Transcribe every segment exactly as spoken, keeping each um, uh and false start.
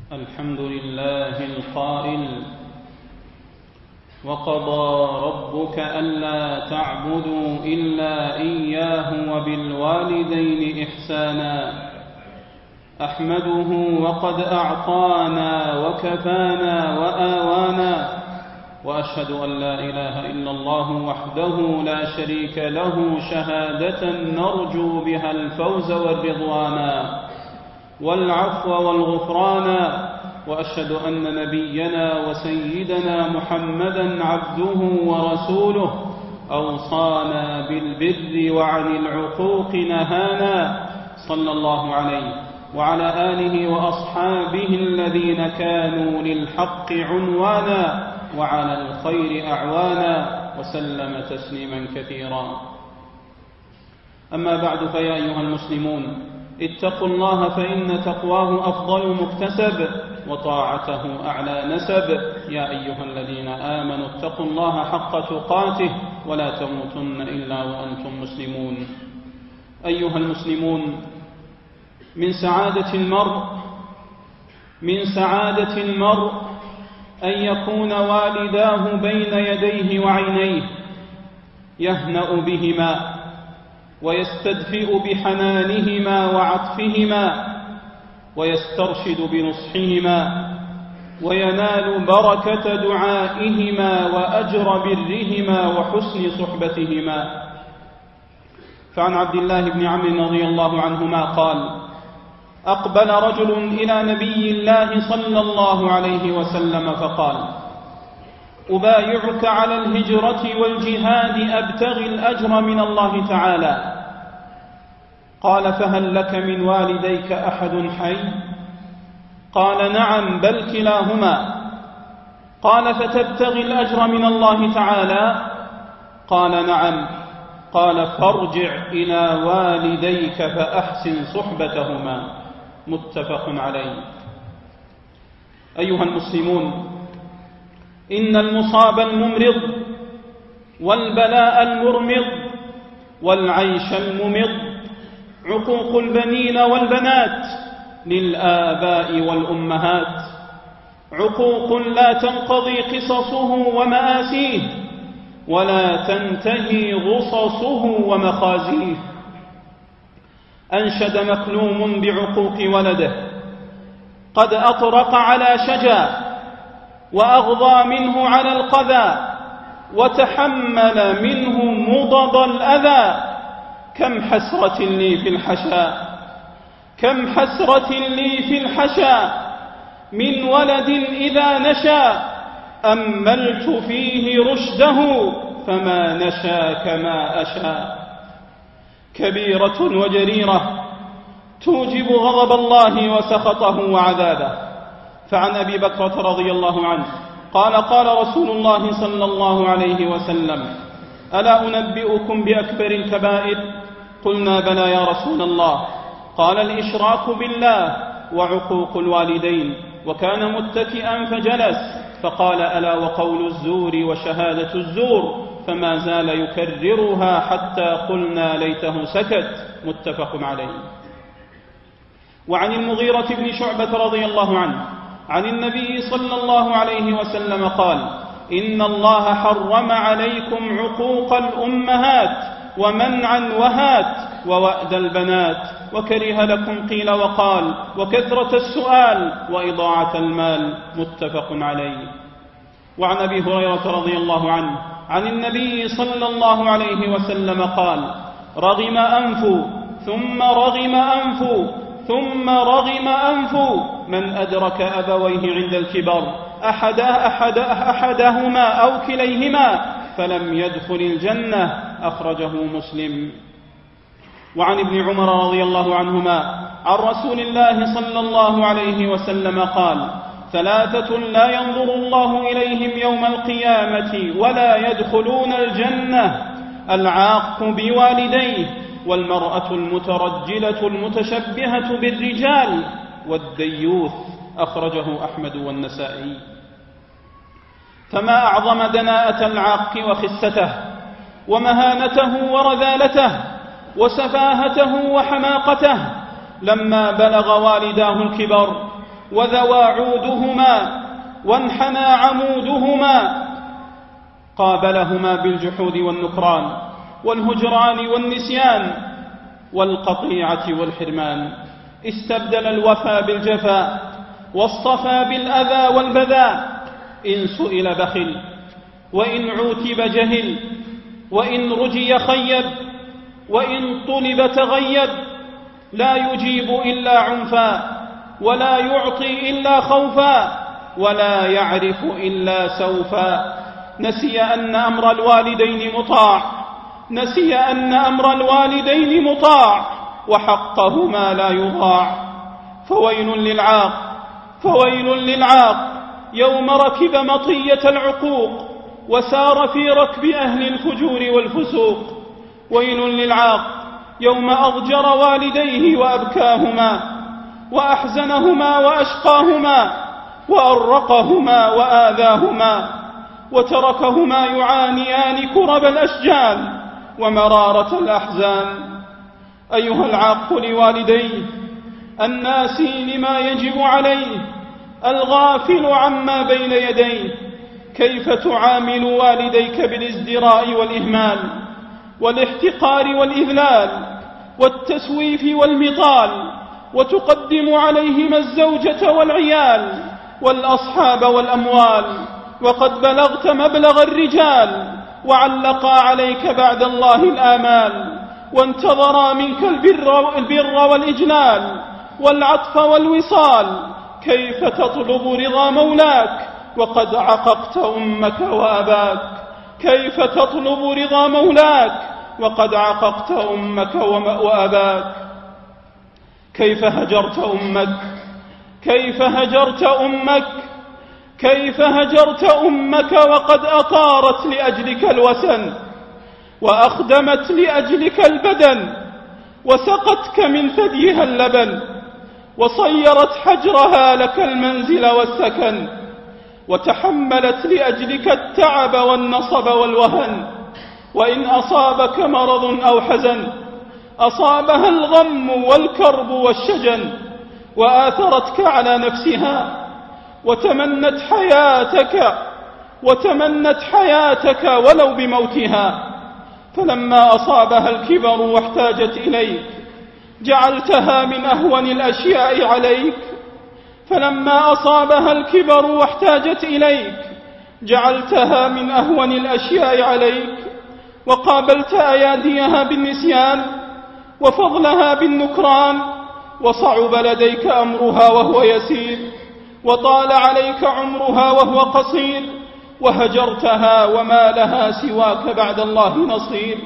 الحمد لله القائل: وقضى ربك ألا تعبدوا إلا إياه وبالوالدين إحسانا. أحمده وقد أعطانا وكفانا وآوانا، وأشهد أن لا إله إلا الله وحده لا شريك له شهادة نرجو بها الفوز والرضوانا والعفو والغفرانا. وأشهد أن نبينا وسيدنا محمدًا عبده ورسوله أوصانا بالبر وعن العقوق نهانا، صلى الله عليه وعلى آله وأصحابه الذين كانوا للحق عنوانا وعلى الخير أعوانا، وسلم تسليما كثيرا. أما بعد، فيا أيها المسلمون، اتقوا الله، فإن تقواه أفضل مكتسب وطاعته أعلى نسب. يا أيها الذين آمنوا اتقوا الله حق تقاته ولا تموتن إلا وأنتم مسلمون. أيها المسلمون، من سعادة المرء من سعادة المرء أن يكون والداه بين يديه وعينيه يهنأ بهما ويستدفئ بحنانهما وعطفهما ويسترشد بنصحهما وينال بركة دعائهما وأجر برهما وحسن صحبتهما. فعن عبد الله بن عمرو رضي الله عنهما قال: أقبل رجل إلى نبي الله صلى الله عليه وسلم فقال: أبايعك على الهجرة والجهاد أبتغي الأجر من الله تعالى. قال: فهل لك من والديك أحد حي؟ قال: نعم، بل كلاهما. قال: فتبتغي الأجر من الله تعالى؟ قال: نعم. قال: فارجع إلى والديك فأحسن صحبتهما. متفق عليه. أيها المسلمون، إن المصاب الممرض والبلاء المرمض والعيش الممض عقوق البنين والبنات للآباء والأمهات، عقوق لا تنقضي قصصه ومآسيه ولا تنتهي غصصه ومخازيه. أنشد مكلوم بعقوق ولده: قد أطرق على شجا وأغضى منه على القذى وتحمل منه مضض الأذى. كم حسرة لي في الحشا كم حسرة لي في الحشا من ولد إذا نشا أملت فيه رشده فما نشا كما أشا. كبيرة وجريرة توجب غضب الله وسخطه وعذابه. فعن أبي بكرة رضي الله عنه قال: قال رسول الله صلى الله عليه وسلم: ألا أنبئكم بأكبر الكبائر؟ قلنا: بلى يا رسول الله. قال: الإشراك بالله وعقوق الوالدين. وكان متكئا فجلس فقال: ألا وقول الزور وشهادة الزور. فما زال يكررها حتى قلنا ليته سكت. متفق عليه. وعن المغيرة بن شعبة رضي الله عنه عن النبي صلى الله عليه وسلم قال: إن الله حرم عليكم عقوق الأمهات ومنعا وهات ووأد البنات، وكره لكم قيل وقال وكثرة السؤال وإضاعة المال. متفق عليه. وعن أبي هريرة رضي الله عنه عن النبي صلى الله عليه وسلم قال: رغم أنف ثم رغم أنف ثم رغم أنف من أدرك أبويه عند الكبر أحد أحد أحدهما أو كليهما فلم يدخل الجنة. أخرجه مسلم. وعن ابن عمر رضي الله عنهما عن رسول الله صلى الله عليه وسلم قال: ثلاثة لا ينظر الله إليهم يوم القيامة ولا يدخلون الجنة: العاق بوالديه، والمرأة المترجلة المتشبهة بالرجال، والديوث. أخرجه أحمد والنسائي. فما أعظم دناءة العاق وخسته ومهانته ورذالته وسفاهته وحماقته لما بلغ والداه الكبر وذوى عودهما وانحنى عمودهما، قابلهما بالجحود والنكران والهجران والنسيان والقطيعة والحرمان. استبدل الوفا بالجفا واصطفى بالأذى والبذاء. إن سئل بخل، وإن عوتب جهل، وإن رجي خيب، وإن طلب تغيب. لا يجيب إلا عنفا، ولا يعطي إلا خوفا، ولا يعرف إلا سوفا. نسي أن أمر الوالدين مطاع، نسي أن أمر الوالدين مطاع، وحقهما لا يضاع. فويل للعاق، فويل للعاق يوم ركب مطية العقوق وسار في ركب أهل الفجور والفسوق. ويل للعاق يوم أضجر والديه وأبكاهما وأحزنهما وأشقاهما وأرقهما وآذاهما، وتركهما يعانيان كرب الأشجان ومرارة الأحزان. أيها العاق لوالديه الناسي لما يجب عليه، الغافل عما بين يديه، كيف تعامل والديك بالازدراء والإهمال والاحتقار والإذلال والتسويف والمطال، وتقدم عليهما الزوجة والعيال والأصحاب والأموال، وقد بلغت مبلغ الرجال، وعلقا عليك بعد الله الآمال، وانتظرا منك البر, البر والإجلال والعطف والوصال. كيف تطلب رضا مولاك وقد عققت أمك وأباك؟ كيف تطلب رضا مولاك وقد عققت أمك وأباك؟ كيف هجرت أمك؟ كيف هجرت أمك؟ كيف هجرت أمك وقد أطارت لأجلك الوسن، وأخدمت لأجلك البدن، وسقتك من ثديها اللبن، وصيرت حجرها لك المنزل والسكن، وتحملت لأجلك التعب والنصب والوهن. وإن أصابك مرض أو حزن أصابها الغم والكرب والشجن، وآثرتك على نفسها وتمنت حياتك وتمنت حياتك ولو بموتها. فلما أصابها الكبر واحتاجت إليك جعلتها من أهون الأشياء عليك. فلما أصابها الكبر واحتاجت إليك جعلتها من أهون الأشياء عليك، وقابلت أياديها بالنسيان وفضلها بالنكران، وصعب لديك أمرها وهو يسير، وطال عليك عمرها وهو قصير، وهجرتها وما لها سواك بعد الله نصير.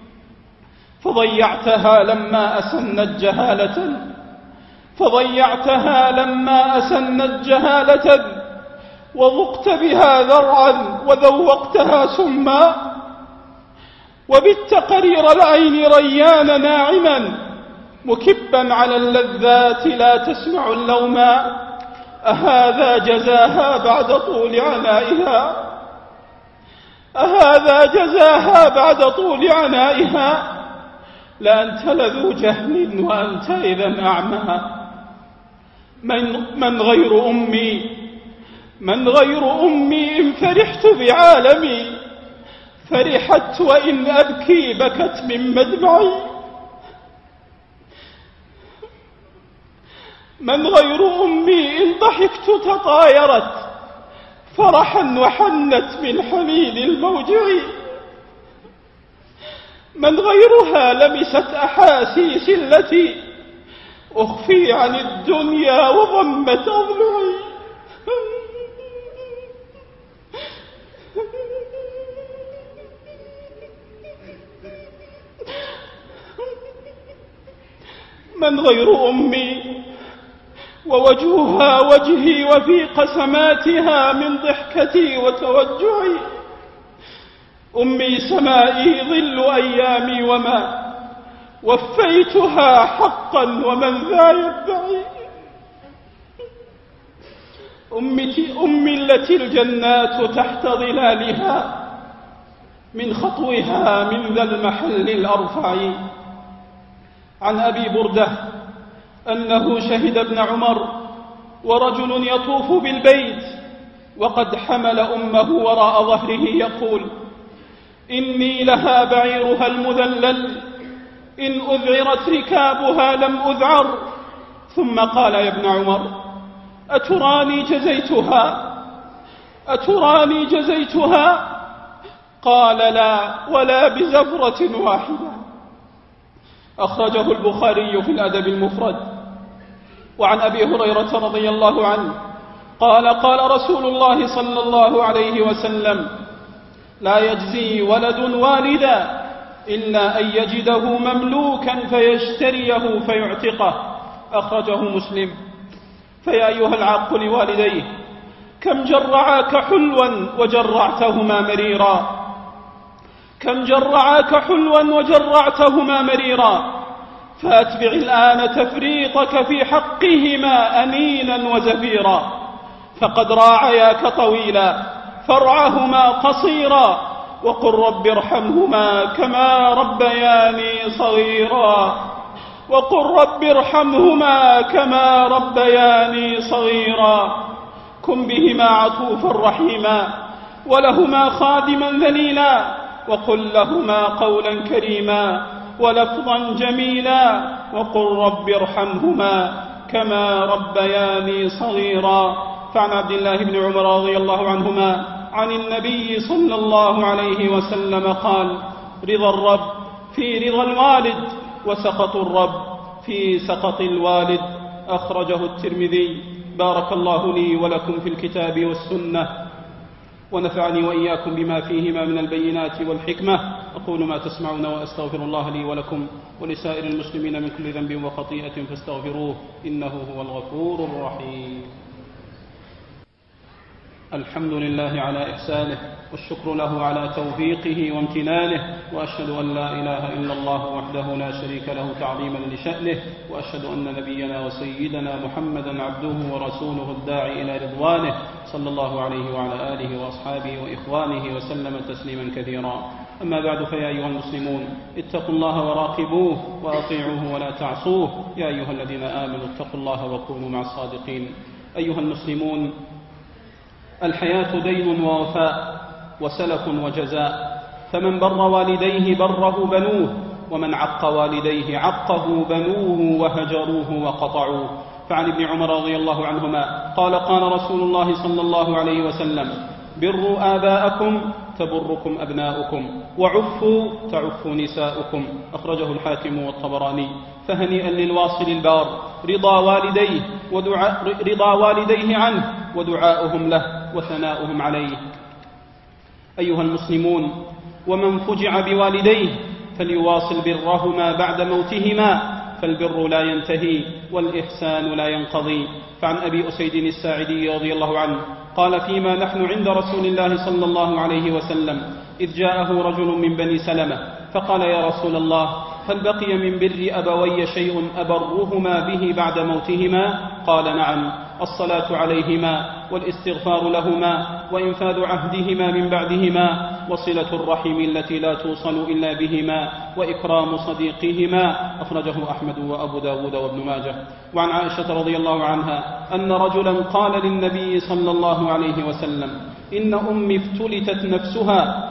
فضيعتها لما أسنت جهالة فضيعتها لما أسنت جهالة وضقت بها ذرعا وذوقتها سما، وبت قرير العين ريان ناعما مكبا على اللذات لا تسمع اللوما. أهذا جزاها بعد طول عنائها أهذا جزاها بعد طول عنائها لأنت لذو جهل وأنت إذا أعمى. من, من غير أمي من غير أمي إن فرحت بعالمي فرحت، وإن أبكي بكت من مدمعي. من غير أمي إن ضحكت تطايرت فرحا وحنت من حنين الموجع. من غيرها لمست أحاسيسي التي أخفي عن الدنيا وضمت أضلعي. من غير أمي ووجهها وجهي وفي قسماتها من ضحكتي وتوجعي. أمي سمائي ظل أيامي وما وفيتها حقا ومن ذا يدعي. أمتي أمي التي الجنات تحت ظلالها من خطوها من ذا المحل الأرفع. عن أبي بردة أنه شهد ابن عمر ورجل يطوف بالبيت وقد حمل أمه وراء ظهره يقول: إني لها بعيرها المذلل، إن أذعرت ركابها لم أذعر. ثم قال: يا ابن عمر، أتراني جزيتها أتراني جزيتها؟ قال: لا، ولا بزفرة واحدة. أخرجه البخاري في الأدب المفرد. وعن أبي هريرة رضي الله عنه قال: قال رسول الله صلى الله عليه وسلم: لا يجزي ولد والدا إلا أن يجده مملوكا فيشتريه فيعتقه. أخرجه مسلم. فيا أيها العاق لوالديه، كم جرعاك حلوا وجرعتهما مريرا كم جرعاك حلوا وجرعتهما مريرا فأتبع الآن تفريطك في حقهما أنينا وزفيرا، فقد راعياك طويلا فارعهما قصيرا، وقل رب ارحمهما كما ربياني صغيرا وقل رب ارحمهما كما ربياني صغيرا كن بهما عطوفا رحيما ولهما خادما ذليلا، وقل لهما قولا كريما ولفظا جميلا، وقل رب ارحمهما كما ربياني صغيرا. فعن عبد الله بن عمر رضي الله عنهما عن النبي صلى الله عليه وسلم قال: رضا الرب في رضا الوالد، وسخط الرب في سخط الوالد. أخرجه الترمذي. بارك الله لي ولكم في الكتاب والسنة، ونفعني وإياكم بما فيهما من البينات والحكمة. أقول ما تسمعون وأستغفر الله لي ولكم ولسائر المسلمين من كل ذنب وخطيئة فاستغفروه إنه هو الغفور الرحيم. الحمد لله على إحسانه، والشكر له على توفيقه وامتنانه، وأشهد أن لا إله إلا الله وحده لا شريك له تعظيما لشأنه، وأشهد أن نبينا وسيدنا محمدا عبده ورسوله الداعي إلى رضوانه، صلى الله عليه وعلى آله وأصحابه وإخوانه وسلم تسليما كثيرا. أما بعد، فيا أيها المسلمون، اتقوا الله وراقبوه وأطيعوه ولا تعصوه. يا أيها الذين آمنوا اتقوا الله وكونوا مع الصادقين. أيها المسلمون، الحياة دين ووفاء وسلف وجزاء، فمن بر والديه بره بنوه، ومن عق والديه عقه بنوه وهجروه وقطعوه. فعن ابن عمر رضي الله عنهما قال: قال رسول الله صلى الله عليه وسلم: بروا آباءكم تبركم أبناؤكم، وعفوا تعف نساؤكم. أخرجه الحاكم والطبراني. فهنيئا للواصل البار رضا والديه ودعاء رضا والديه عنه ودعاؤهم له وثناؤهم عليه. أيها المسلمون، ومن فجع بوالديه فليواصل برهما بعد موتهما، فالبر لا ينتهي والإحسان لا ينقضي. فعن أبي أسيد الساعدي رضي الله عنه قال: فيما نحن عند رسول الله صلى الله عليه وسلم إذ جاءه رجل من بني سلمة فقال: يا رسول الله، هل بقي من بر أبوي شيء أبرهما به بعد موتهما؟ قال: نعم، الصلاة عليهما والاستغفار لهما وإنفاذ عهدهما من بعدهما وصلة الرحم التي لا توصل إلا بهما وإكرام صديقهما. أخرجه أحمد وأبو داود وابن ماجه. وعن عائشة رضي الله عنها أن رجلا قال للنبي صلى الله عليه وسلم: إن أمي افتلتت نفسها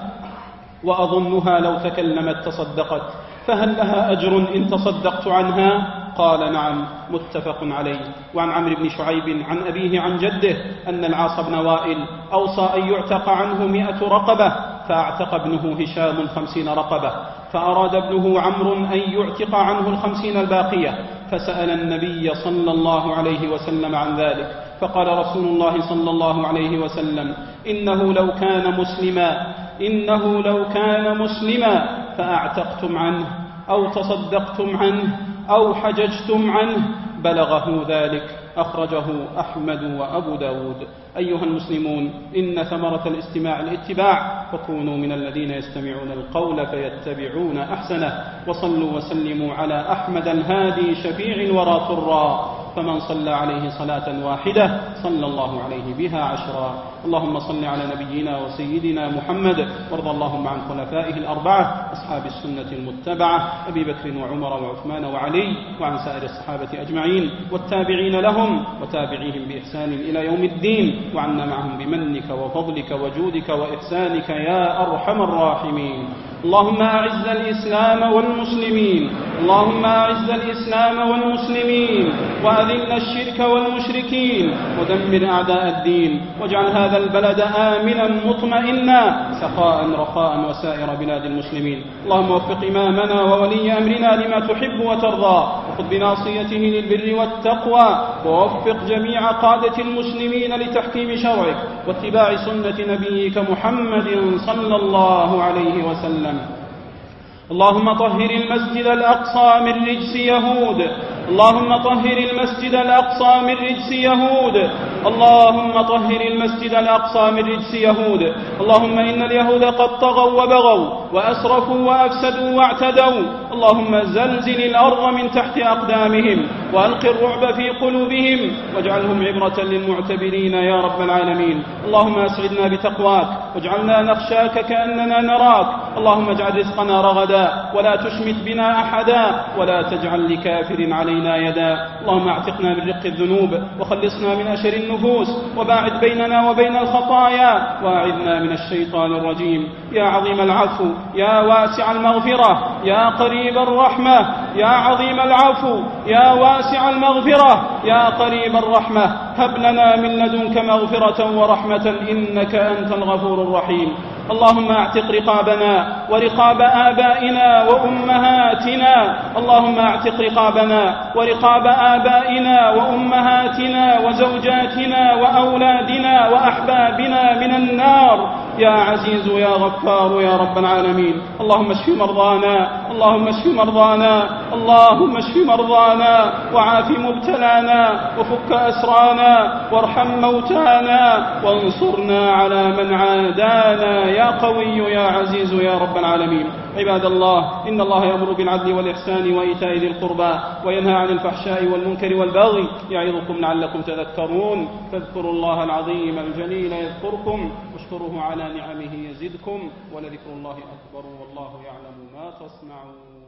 وأظنها لو تكلمت تصدقت، فهل لها أجر إن تصدقت عنها؟ قال: نعم، متفق عليه. وعن عمرو بن شعيب عن أبيه عن جده أن العاص بن وائل أوصى أن يعتق عنه مئة رقبة، فأعتق ابنه هشام خمسين رقبة، فأراد ابنه عمرو أن يعتق عنه الخمسين الباقية، فسأل النبي صلى الله عليه وسلم عن ذلك، فقال رسول الله صلى الله عليه وسلم: إنه لو كان مسلما إنه لو كان مسلما فأعتقتم عنه أو تصدقتم عنه أو حججتم عنه بلغه ذلك. أخرجه أحمد وأبو داود. أيها المسلمون، إن ثمرة الاستماع الاتباع، فكونوا من الذين يستمعون القول فيتبعون أحسنه. وصلوا وسلموا على أحمد الهادي شفيع الورى طرا فمن صلى عليه صلاة واحدة صلى الله عليه بها عشرا. اللهم صل على نبينا وسيدنا محمد، وارض اللهم عن خلفائه الأربعة أصحاب السنة المتبعة أبي بكر وعمر وعثمان وعلي، وعن سائر الصحابة أجمعين والتابعين لهم وتابعيهم بإحسان إلى يوم الدين، وعنا معهم بمنك وفضلك وجودك وإحسانك يا أرحم الراحمين. اللهم أعز الإسلام والمسلمين، اللهم أعز الإسلام والمسلمين، وأذل الشرك والمشركين، ودمر أعداء الدين، واجعل هذا البلد آمنا مطمئنا سخاء رخاء وسائر بلاد المسلمين. اللهم وفق إمامنا وولي أمرنا لما تحب وترضى، وخذ بناصيته للبر والتقوى، ووفق جميع قادة المسلمين لتحكيم شرعك واتباع سنة نبيك محمد صلى الله عليه وسلم. اللهم طهر المسجد الأقصى من رجس يهود، اللهم طهر المسجد الأقصى من رجس يهود، اللهم طهر المسجد الأقصى من رجس يهود. اللهم إن اليهود قد طغوا وبغوا وأسرفوا وأفسدوا واعتدوا، اللهم زلزل الأرض من تحت أقدامهم، وألق الرعب في قلوبهم، واجعلهم عبرة للمعتبرين يا رب العالمين. اللهم أسعدنا بتقواك، واجعلنا نخشاك كأننا نراك. اللهم اجعل رزقنا رغدا، ولا تشمت بنا أحدا، ولا تجعل لكافر علينا يدا. اللهم اعتقنا من رق الذنوب، وخلصنا من أشر النفوس، وباعد بيننا وبين الخطايا، وأعذنا من الشيطان الرجيم. يا عظيم العفو، يا واسع المغفرة، يا قريب الرحمة، يا عظيم العفو، يا واسع المغفرة، يا قريب الرحمة، هب لنا من لدنك مغفرة ورحمة إنك أنت الغفور الرحيم. اللهم اعتق رقابنا ورقاب آبائنا وأمهاتنا، اللهم اعتق رقابنا ورقاب آبائنا وأمهاتنا وزوجاتنا وأولادنا وأحبابنا من النار يا عزيز يا غفار يا رب العالمين. اللهم اشف مرضانا، اللهم اشف مرضانا، اللهم اشف مرضانا، وعاف مبتلانا، وفك أسرانا، وارحم موتانا، وانصرنا على من عادانا يا قوي يا عزيز يا رب العالمين. عباد الله، إن الله يأمر بالعدل والإحسان وإيتاء ذي القربى، وينهى عن الفحشاء والمنكر والبغي، يعظكم لعلكم تذكرون. فاذكروا الله العظيم الجليل يذكركم، واشكروه على نعمه يزدكم، ولذكر الله أكبر والله يعلم ما تصنعون.